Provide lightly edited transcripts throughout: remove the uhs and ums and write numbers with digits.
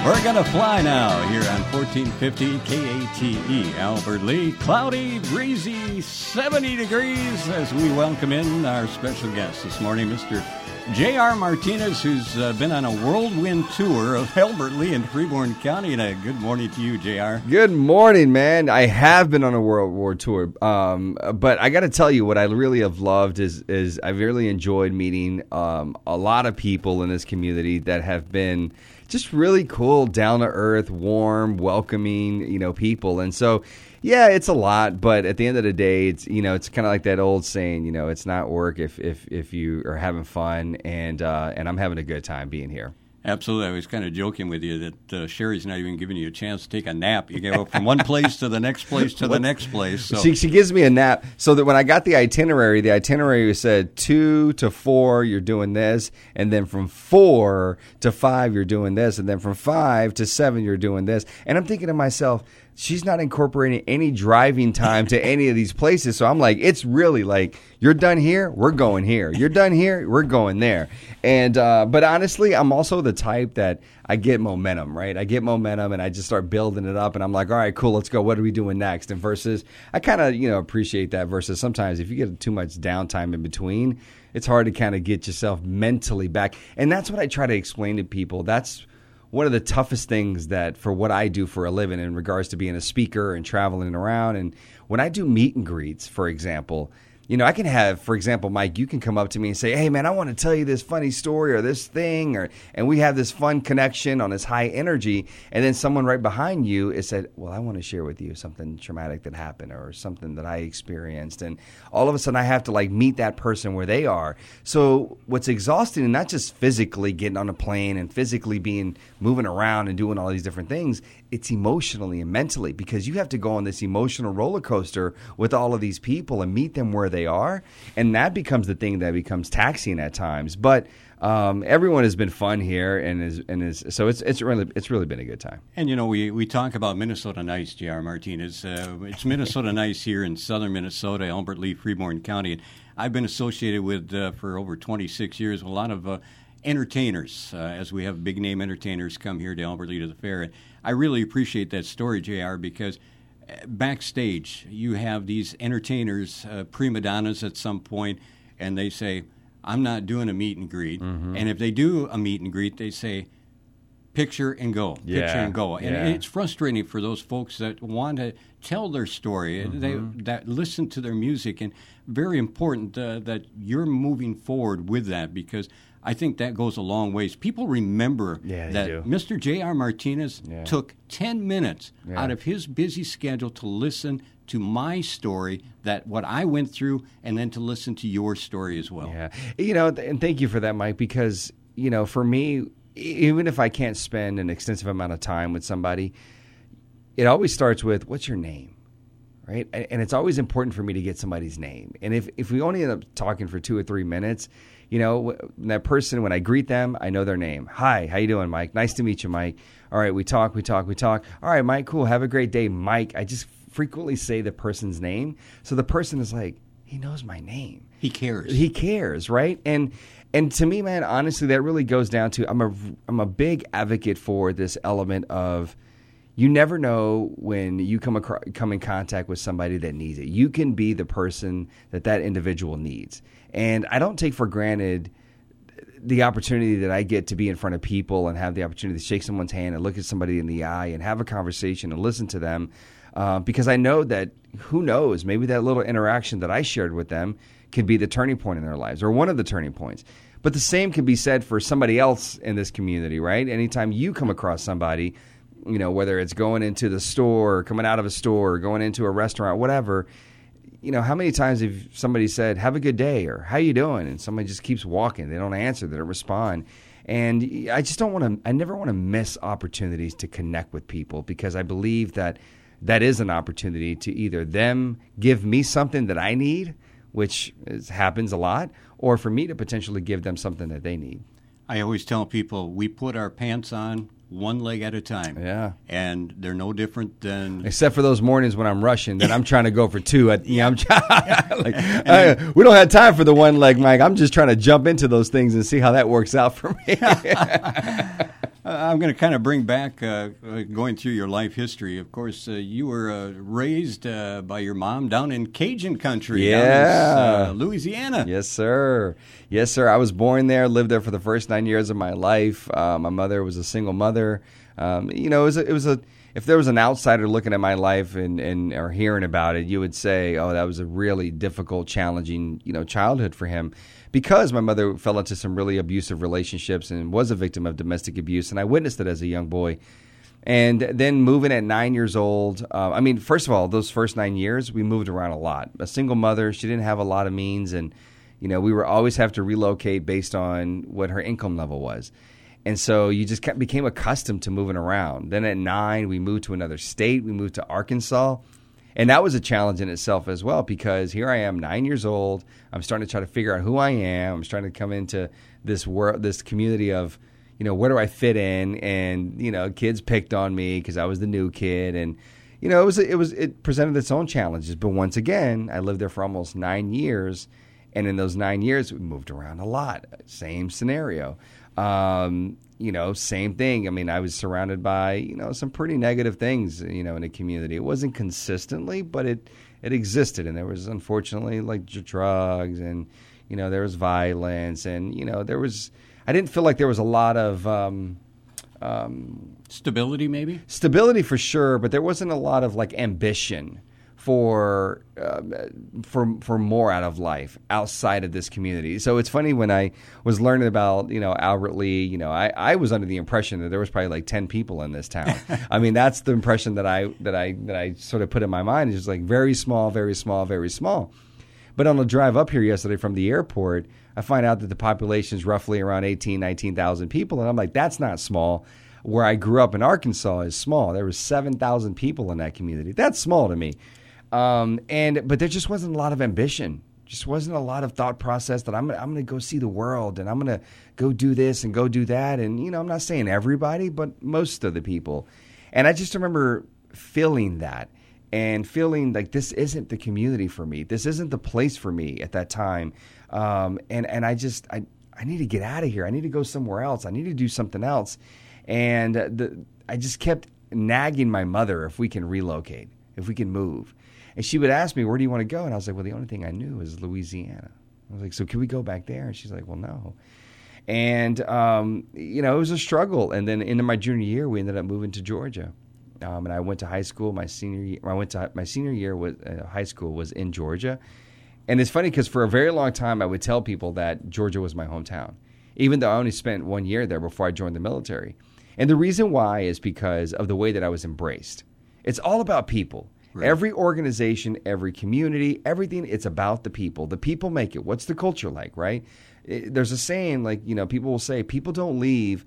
We're going to fly now here on 1450 KATE. Albert Lee, cloudy, breezy, 70 degrees as we welcome in our special guest this morning, Mr. J.R. Martinez, who's been on a whirlwind tour of Albert Lee and Freeborn County. And good morning to you, J.R. Good morning, man. I have been on a world war tour, but I got to tell you what I really have loved is I've really enjoyed meeting a lot of people in this community that have been just really cool, down-to-earth, warm, welcoming, people. And so, yeah, it's a lot, but at the end of the day, it's it's kind of like that old saying, it's not work if you are having fun, and I'm having a good time being here. Absolutely. I was kind of joking with you that Sherry's not even giving you a chance to take a nap. You go from one place to the next place to the next place. So. She gives me a nap so that when I got the itinerary said 2 to 4, you're doing this, and then from 4 to 5, you're doing this, and then from 5 to 7, you're doing this. And I'm thinking to myself, she's not incorporating any driving time to any of these places. So I'm like, it's really like, you're done here, we're going here. You're done here, we're going there. And but honestly, I'm also the type that I get momentum, right? I get momentum and I just start building it up. And I'm like, all right, cool, let's go. What are we doing next? And versus, I kind of, appreciate that versus sometimes if you get too much downtime in between, it's hard to kind of get yourself mentally back. And that's what I try to explain to people. That's one of the toughest things that for what I do for a living in regards to being a speaker and traveling around. And when I do meet and greets, for example, I can have, for example, Mike, you can come up to me and say, hey, man, I want to tell you this funny story or this thing, and we have this fun connection on this high energy. And then someone right behind you has said, well, I want to share with you something traumatic that happened or something that I experienced. And all of a sudden I have to meet that person where they are. So what's exhausting, and not just physically getting on a plane and physically moving around and doing all these different things, it's emotionally and mentally, because you have to go on this emotional roller coaster with all of these people and meet them where they are, and that becomes the thing that becomes taxing at times. But everyone has been fun here, so it's really been a good time. And we talk about Minnesota Nice, J.R. Martinez. It's Minnesota Nice here in southern Minnesota, Albert Lee, Freeborn County. And I've been associated with for over 26 years with a lot of entertainers, as we have big name entertainers come here to Albert Lee to the fair. And I really appreciate that story, JR, because backstage you have these entertainers, prima donnas at some point, and they say, I'm not doing a meet and greet. Mm-hmm. And if they do a meet and greet, they say, picture and go, picture and go. And it's frustrating for those folks that want to tell their story, that listen to their music, and very important that you're moving forward with that, because I think that goes a long ways. People remember that Mr. J.R. Martinez took 10 minutes out of his busy schedule to listen to my story, that what I went through, and then to listen to your story as well. Yeah. And thank you for that, Mike, because, for me, even if I can't spend an extensive amount of time with somebody, it always starts with, what's your name? Right? And it's always important for me to get somebody's name. And if we only end up talking for 2 or 3 minutes, that person, when I greet them, I know their name. Hi, how you doing, Mike? Nice to meet you, Mike. All right, we talk. All right, Mike, cool. Have a great day, Mike. I just frequently say the person's name. So the person is like, he knows my name. He cares, right? And to me, man, honestly, that really goes down to I'm a big advocate for this element of, you never know when you come in contact with somebody that needs it. You can be the person that individual needs. And I don't take for granted the opportunity that I get to be in front of people and have the opportunity to shake someone's hand and look at somebody in the eye and have a conversation and listen to them, because I know that, who knows, maybe that little interaction that I shared with them could be the turning point in their lives, or one of the turning points. But the same can be said for somebody else in this community, right? Anytime you come across somebody, whether it's going into the store, or coming out of a store, or going into a restaurant, whatever, how many times have somebody said, have a good day, or how you doing? And somebody just keeps walking. They don't answer. They don't respond. And I just I never want to miss opportunities to connect with people, because I believe that is an opportunity to either them give me something that I need, which happens a lot, or for me to potentially give them something that they need. I always tell people, we put our pants on one leg at a time. Yeah. And they're no different than... Except for those mornings when I'm rushing, then I'm trying to go for 2. We don't have time for the one leg, Mike. I'm just trying to jump into those things and see how that works out for me. I'm going to kind of bring back going through your life history. Of course, you were raised by your mom down in Cajun country, down in Louisiana. Yes, sir. Yes, sir. I was born there, lived there for the first 9 years of my life. My mother was a single mother. It was a if there was an outsider looking at my life and or hearing about it, you would say, "Oh, that was a really difficult, challenging, childhood for him," because my mother fell into some really abusive relationships and was a victim of domestic abuse, and I witnessed it as a young boy. And then moving at 9 years old, first of all, those first 9 years, we moved around a lot. A single mother, she didn't have a lot of means, and we were always have to relocate based on what her income level was. And so you just became accustomed to moving around. Then at 9, we moved to another state. We moved to Arkansas. And that was a challenge in itself as well, because here I am, 9 years old. I'm starting to try to figure out who I am. I'm starting to come into this world, this community of, where do I fit in? And, kids picked on me because I was the new kid. And, it presented its own challenges. But once again, I lived there for almost 9 years. And in those 9 years, we moved around a lot. Same scenario. Same thing. I mean, I was surrounded by, some pretty negative things, in the community. It wasn't consistently, but it existed. And there was, unfortunately, like drugs and, there was violence and, I didn't feel like there was a lot of stability, maybe? Stability for sure, but there wasn't a lot of like ambition for more out of life outside of this community. So it's funny when I was learning about Albert Lea. I was under the impression that there was probably like 10 people in this town. I mean, that's the impression that I sort of put in my mind. It's just like very small, very small, very small. But on the drive up here yesterday from the airport, I find out that the population is roughly around 19,000 people, and I'm like, that's not small. Where I grew up in Arkansas is small. There was 7,000 people in that community. That's small to me. But there just wasn't a lot of ambition. Just wasn't a lot of thought process that I'm going to go see the world and I'm going to go do this and go do that. And, I'm not saying everybody, but most of the people. And I just remember feeling that and feeling like this isn't the community for me. This isn't the place for me at that time. And I need to get out of here. I need to go somewhere else. I need to do something else. And I just kept nagging my mother if we can relocate, if we can move. And she would ask me, where do you want to go? And I was like, well, the only thing I knew is Louisiana. I was like, so can we go back there? And she's like, well, no. And, it was a struggle. And then into my junior year, we ended up moving to Georgia. And I went to high school. My senior year was high school was in Georgia. And it's funny because for a very long time, I would tell people that Georgia was my hometown, even though I only spent 1 year there before I joined the military. And the reason why is because of the way that I was embraced. It's all about people. Right. Every organization, every community, everything, it's about the people. The people make it. What's the culture like, right? There's a saying, like, people will say, people don't leave,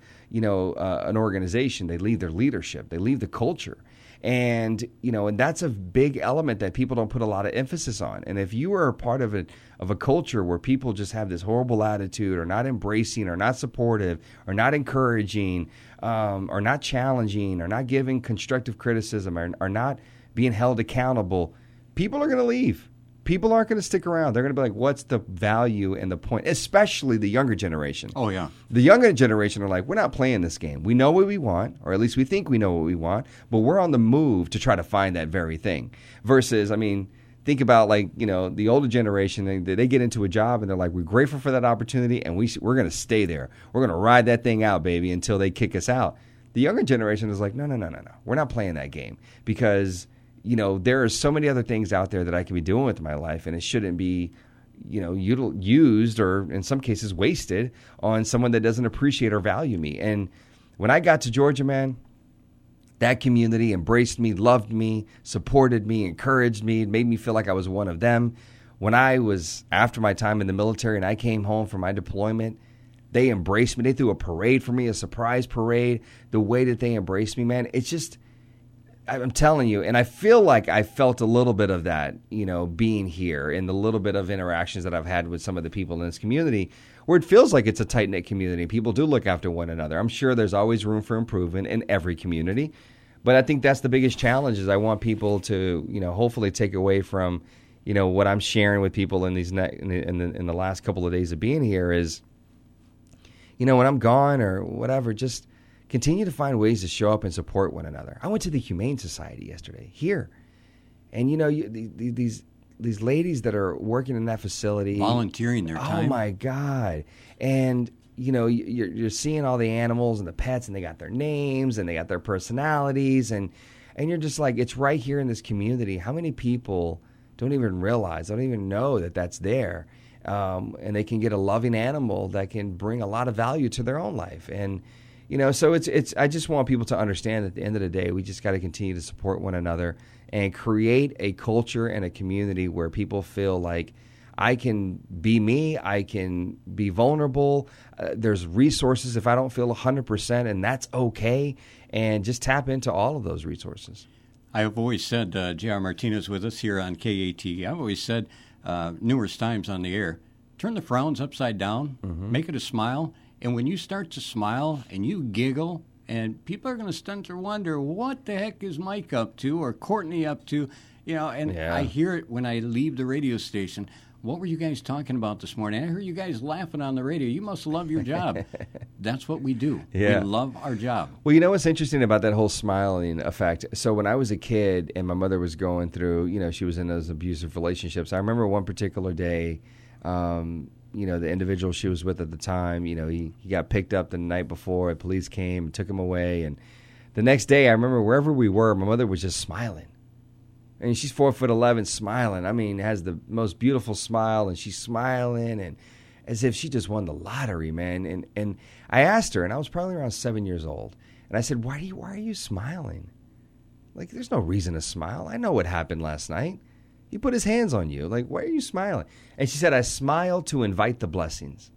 an organization. They leave their leadership. They leave the culture. And, and that's a big element that people don't put a lot of emphasis on. And if you are a part of a culture where people just have this horrible attitude or not embracing or not supportive or not encouraging or not challenging or not giving constructive criticism or not being held accountable, people are going to leave. People aren't going to stick around. They're going to be like, what's the value and the point? Especially the younger generation. Oh, yeah. The younger generation are like, we're not playing this game. We know what we want, or at least we think we know what we want, but we're on the move to try to find that very thing. Versus, think about the older generation. They get into a job and they're like, we're grateful for that opportunity and we're going to stay there. We're going to ride that thing out, baby, until they kick us out. The younger generation is like, no. We're not playing that game because there are so many other things out there that I can be doing with my life, and it shouldn't be, used or in some cases wasted on someone that doesn't appreciate or value me. And when I got to Georgia, man, that community embraced me, loved me, supported me, encouraged me, made me feel like I was one of them. When I was after my time in the military and I came home from my deployment, they embraced me. They threw a parade for me, a surprise parade. The way that they embraced me, man, it's just, I'm telling you, and I feel like I felt a little bit of that, being here and the little bit of interactions that I've had with some of the people in this community where it feels like it's a tight-knit community. People do look after one another. I'm sure there's always room for improvement in every community, but I think that's the biggest challenge is I want people to, hopefully take away from, what I'm sharing with people in these in the last couple of days of being here is, when I'm gone or whatever, just continue to find ways to show up and support one another. I went to the Humane Society yesterday here, and these ladies that are working in that facility, volunteering their time. Oh my God! And you're seeing all the animals and the pets, and they got their names and they got their personalities, and you're just like, it's right here in this community. How many people don't even realize, don't even know that that's there, and they can get a loving animal that can bring a lot of value to their own life. And so it's. I just want people to understand that at the end of the day, we just got to continue to support one another and create a culture and a community where people feel like I can be me, I can be vulnerable. There's resources if I don't feel 100%, and that's okay. And just tap into all of those resources. I've always said, J.R. Martinez with us here on KAT, I've always said numerous times on the air, turn the frowns upside down, make it a smile. And when you start to smile and you giggle, and people are going to start to wonder, what the heck is Mike up to or Courtney up to? I hear it when I leave the radio station. What were you guys talking about this morning? I heard you guys laughing on the radio. You must love your job. That's what we do. Yeah. We love our job. Well, what's interesting about that whole smiling effect? So when I was a kid and my mother was going through, she was in those abusive relationships. I remember one particular day, the individual she was with at the time, he got picked up the night before. The police came and took him away. And the next day, I remember wherever we were, my mother was just smiling. And she's 4'11", smiling. I mean, has the most beautiful smile, and she's smiling, and as if she just won the lottery, man. And I asked her, and I was probably around 7 years old, and I said, why are you smiling? Like, there's no reason to smile. I know what happened last night. He put his hands on you. Like, why are you smiling? And she said, I smile to invite the blessings.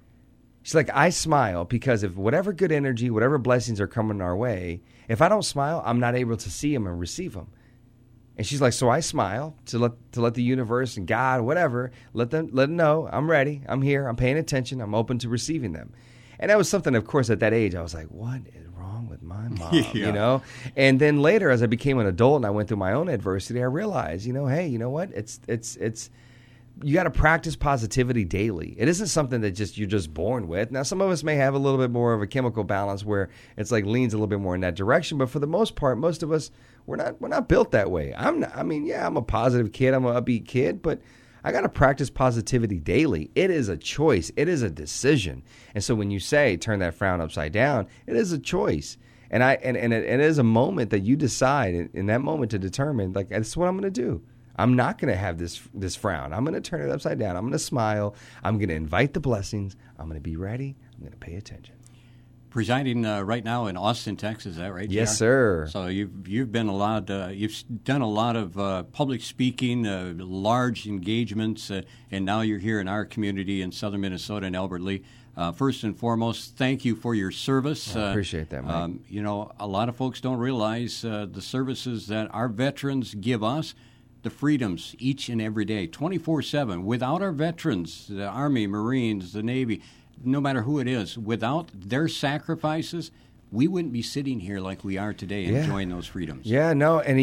She's like, I smile because if whatever good energy, whatever blessings are coming our way, if I don't smile, I'm not able to see them and receive them. And she's like, so I smile to let the universe and God, whatever, let them know I'm ready, I'm here, I'm paying attention, I'm open to receiving them. And that was something, of course, at that age, I was like, what is wrong with my mom? And then later, as I became an adult and I went through my own adversity, I realized, hey, you know what? It's you got to practice positivity daily. It isn't something that you're just born with. Now, some of us may have a little bit more of a chemical balance where it's like leans a little bit more in that direction, but for the most part, most of us, we're not built that way. I'm a positive kid, I'm an upbeat kid, but I got to practice positivity daily. It is a choice. It is a decision. And so when you say turn that frown upside down, it is a choice. And it is a moment that you decide in that moment to determine, like, this is what I'm going to do. I'm not going to have this frown. I'm going to turn it upside down. I'm going to smile. I'm going to invite the blessings. I'm going to be ready. I'm going to pay attention. Presiding right now in Austin, Texas, is that right, JR? Yes, sir. So you've been you've done a lot of public speaking, large engagements, and now you're here in our community in southern Minnesota in Albert Lea. First and foremost, thank you for your service. I appreciate that, Mike. A lot of folks don't realize the services that our veterans give us, the freedoms each and every day, 24/7. Without our veterans, the Army, Marines, the Navy, no matter who it is, without their sacrifices, we wouldn't be sitting here like we are today enjoying those freedoms. Yeah, no, and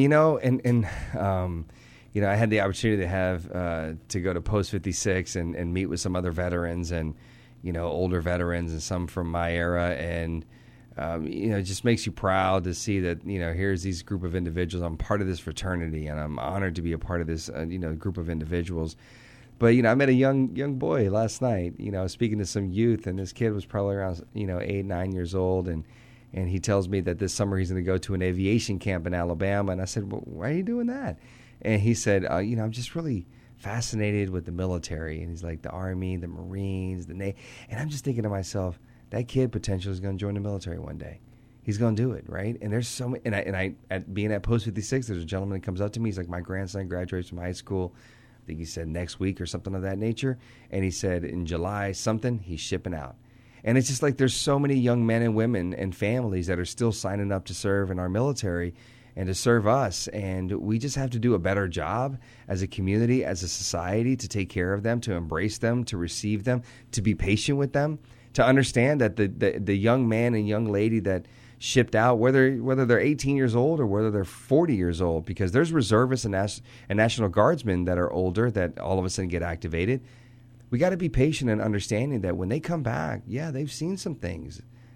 I had the opportunity to have to go to Post 56 and meet with some other veterans and older veterans and some from my era, and it just makes you proud to see that here's these group of individuals. I'm part of this fraternity, and I'm honored to be a part of this group of individuals. But I met a young boy last night. I was speaking to some youth, and this kid was probably around 8, 9 years old, and he tells me that this summer he's going to go to an aviation camp in Alabama. And I said, well, why are you doing that? And he said, I'm just really fascinated with the military. And he's like, the Army, the Marines, the Navy. And I'm just thinking to myself, that kid potentially is going to join the military one day. He's going to do it, right? And there's so many. And I at being at Post 56, there's a gentleman that comes up to me. He's like, my grandson graduates from high school. I think he said next week or something of that nature. And he said in July something, he's shipping out. And it's just like there's so many young men and women and families that are still signing up to serve in our military and to serve us. And we just have to do a better job as a community, as a society, to take care of them, to embrace them, to receive them, to be patient with them, to understand that the young man and young lady that shipped out, whether they're 18 years old or whether they're 40 years old, because there's reservists and National Guardsmen that are older that all of a sudden get activated. We got to be patient and understanding that when they come back, they've seen some things.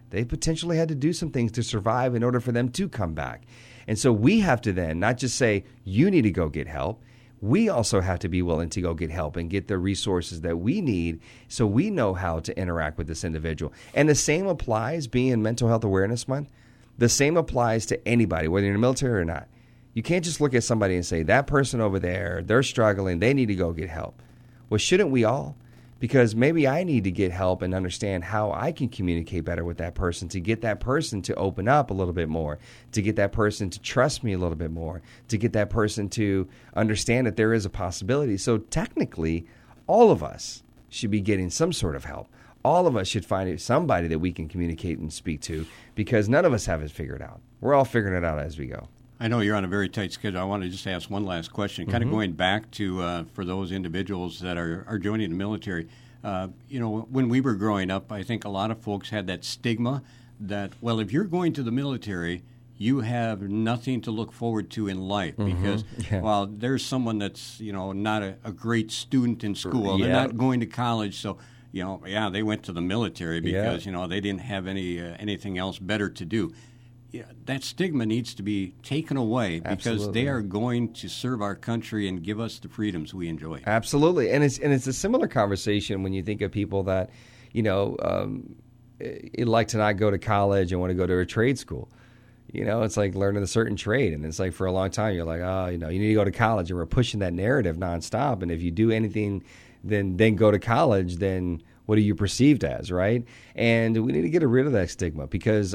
They potentially had to do some things to survive in order for them to come back. And so we have to then not just say, you need to go get help. We also have to be willing to go get help and get the resources that we need so we know how to interact with this individual. And the same applies, being Mental Health Awareness Month, the same applies to anybody, whether you're in the military or not. You can't just look at somebody and say, that person over there, they're struggling, they need to go get help. Well, shouldn't we all? Because maybe I need to get help and understand how I can communicate better with that person to get that person to open up a little bit more, to get that person to trust me a little bit more, to get that person to understand that there is a possibility. So technically, all of us should be getting some sort of help. All of us should find somebody that we can communicate and speak to, because none of us have it figured out. We're all figuring it out as we go. I know you're on a very tight schedule. I want to just ask one last question, kind of going back to for those individuals that are joining the military. When we were growing up, I think a lot of folks had that stigma that, well, if you're going to the military, you have nothing to look forward to in life because, well, there's someone that's, not a great student in school. They're not going to college, so, they went to the military because, they didn't have anything else better to do. Yeah, that stigma needs to be taken away because they are going to serve our country and give us the freedoms we enjoy. Absolutely, and it's a similar conversation when you think of people that, like to not go to college and want to go to a trade school. It's like learning a certain trade, and it's like for a long time you're like, you need to go to college, and we're pushing that narrative nonstop. And if you do anything, then go to college, then what are you perceived as, right? And we need to get rid of that stigma because,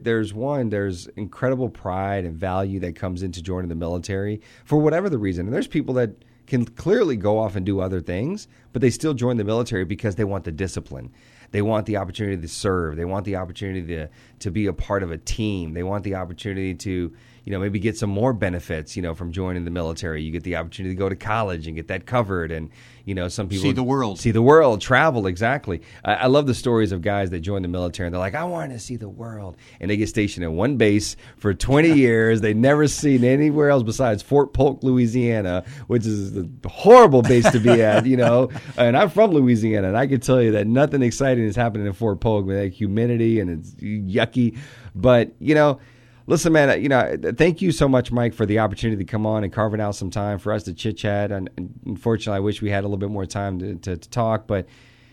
there's incredible pride and value that comes into joining the military for whatever the reason. And there's people that can clearly go off and do other things, but they still join the military because they want the discipline. They want the opportunity to serve. They want the opportunity to be a part of a team. They want the opportunity to, maybe get some more benefits, from joining the military. You get the opportunity to go to college and get that covered. And, some people see the world, travel. Exactly. I love the stories of guys that join the military and they're like, I want to see the world. And they get stationed at one base for 20 years. They never seen anywhere else besides Fort Polk, Louisiana, which is a horrible base to be at, And I'm from Louisiana, and I can tell you that nothing exciting is happening in Fort Polk with that humidity and it's yucky. But, listen, man, thank you so much, Mike, for the opportunity to come on and carving out some time for us to chit-chat. And unfortunately, I wish we had a little bit more time to talk. But,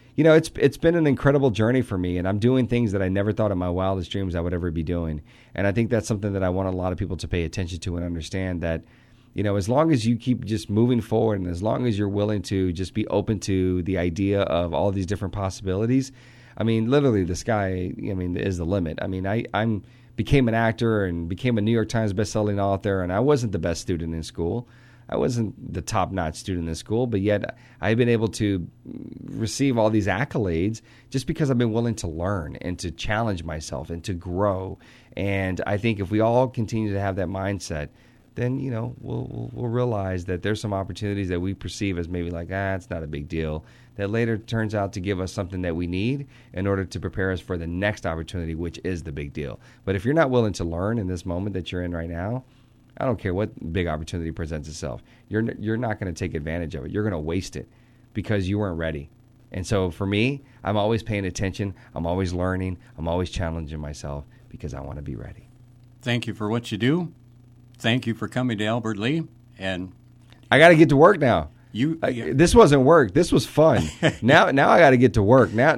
it's been an incredible journey for me, and I'm doing things that I never thought in my wildest dreams I would ever be doing. And I think that's something that I want a lot of people to pay attention to and understand that, as long as you keep just moving forward and as long as you're willing to just be open to the idea of all these different possibilities, literally the sky, is the limit. I'm became an actor and became a New York Times bestselling author, and I wasn't the best student in school. I wasn't the top-notch student in school, but yet I've been able to receive all these accolades just because I've been willing to learn and to challenge myself and to grow. And I think if we all continue to have that mindset, then, we'll realize that there's some opportunities that we perceive as maybe like, it's not a big deal, that later turns out to give us something that we need in order to prepare us for the next opportunity, which is the big deal. But if you're not willing to learn in this moment that you're in right now, I don't care what big opportunity presents itself. You're not going to take advantage of it. You're going to waste it because you weren't ready. And so for me, I'm always paying attention. I'm always learning. I'm always challenging myself because I want to be ready. Thank you for what you do. Thank you for coming to Albert Lea. And I got to get to work now. This wasn't work. This was fun. Now I got to get to work. Now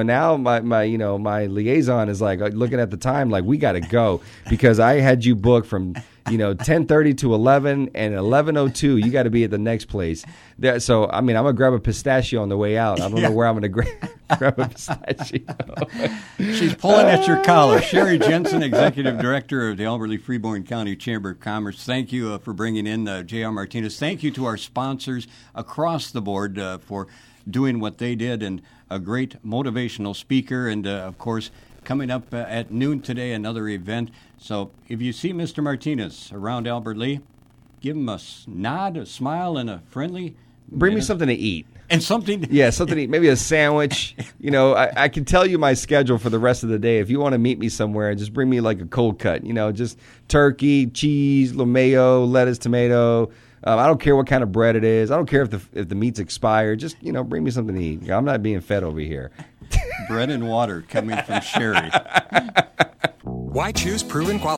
my liaison is like looking at the time like we got to go because I had you booked from 10:30 to 11 and 11:02. You got to be at the next place. So I'm gonna grab a pistachio on the way out. I don't know where I'm gonna grab a pistachio. She's pulling at your collar. Sherry Jensen, Executive Director of the Albert Lea Freeborn County Chamber of Commerce. Thank you for bringing in J.R. Martinez. Thank you to our sponsors across the board for doing what they did, and a great motivational speaker, and of course, coming up at noon today, another event. So if you see Mr. Martinez around Albert Lea, give him a nod, a smile, and a friendly. Bring me something to eat. And something. Something to eat. Maybe a sandwich. I can tell you my schedule for the rest of the day. If you want to meet me somewhere, just bring me like a cold cut. Just turkey, cheese, mayo, lettuce, tomato. I don't care what kind of bread it is. I don't care if the meat's expired. Just, bring me something to eat. I'm not being fed over here. bread and water coming from Sherry. Why choose proven quality?